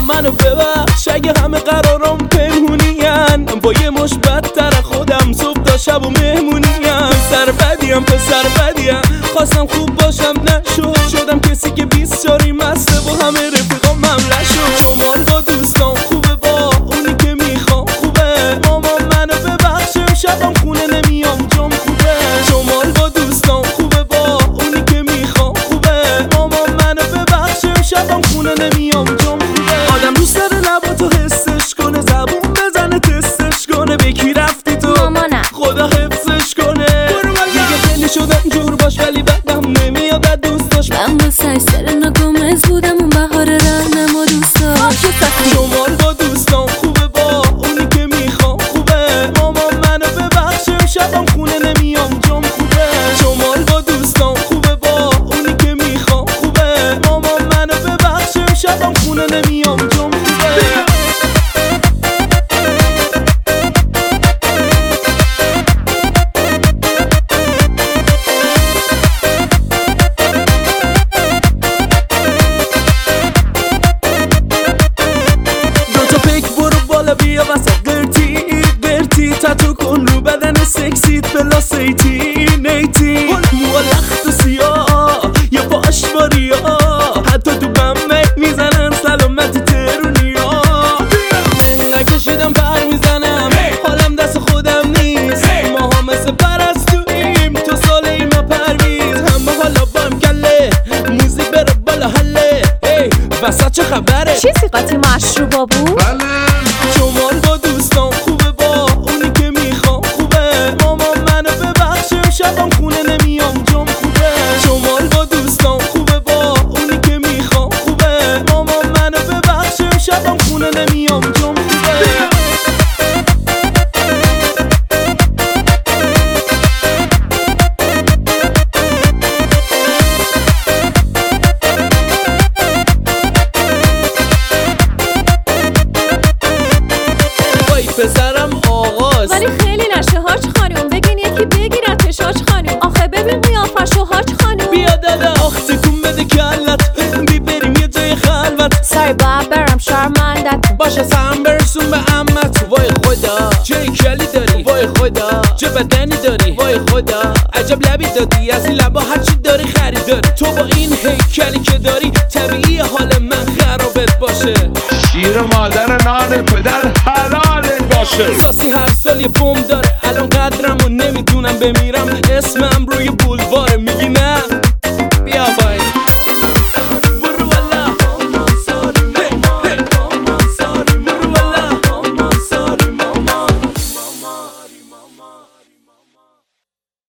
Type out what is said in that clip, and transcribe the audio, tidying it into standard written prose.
ماما منو ببخش اگه همه قرارم پنهونین، با یه مش بدتر خودم صبح تا شب و مهمونین. سر بدیم پسر بدیم، خواستم خوب باشم نشد، شدم کسی که 20 جاری مسته و همه رفیقام مملح شد. شمال با دوستان خوبه، با اونی که میخوام خوبه، ماما منو ببخش شبم خونه نمیام جام خوبه. شمال با دوستان خوبه، با اونی که میخوام خوبه، ماما منو ببخش شبم خونه نمیام جام خوبه. آدم دوست داره لباتو حسش کنه، زبون بزنه تستش کنه، به کی رفتی تو مامانم خدا حفظش کنه. دیگه خیلی شدم جور باش ولی بعدم نمیاد از دوستاش. من با سرسر گمز بودم اون بهار رهنم و دوستاش. شمال با دوستان خوبه، با اونی که میخوام خوبه، ماما منو ببخش شبم خونه نمیام جام خوبه. شمال با دوستان خوبه، با اونی که میخوام خوبه، ماما منو ببخش شبم خونه نمیام جام خوبه. بیا واسه قرتی تاتو کن رو بدن سکسیت پلاس 18 موها لخت و سیاه یا باش باریا، حتی تو بمه میزنن سلامت ترونیا. منگه کشیدم پر میزنم حالم دست خودم نیست، ما ها مثل پرستویم تو سال ایما پرویز. هم با حالا بام کله موزیک بره بالا حله، وسط چه خبره؟ چیزی قاطی مشروبا بود؟ شمال با دوستان خوبه، با اونی که میخوام خوبه، ماما منو ببخش شبم خونه نمیام جام خوبه. شمال با دوستان خوبه، با اونی که میخوام خوبه، ماما منو ببخش شبم خونه نمیام جام خوبه. پسرم آغاز ولی خیلی نشه هاج خانوم، بگین یکی بگیرتش هاج خانوم. آخه ببین قیافشو هاج خانوم. بیا دادا آخ تکون بده کلت، بریم یه جای خلوت. سای باید برم شرمندت باشه سهم برسون به عمت. وای خدا چه کلی داری، وای خدا چه بدنی داری، وای خدا عجب لبی دادی، از این لبا هرچی داری خریداری. تو با این هیکلی که داری طبیعی حال من خرابت باشه. شیر مادر نان پدر حلالت باشه. ساسی هر سال یه بوم داره، الان قدرمو نمیدونم بمیرم، اسمم روی بولواره میگی نه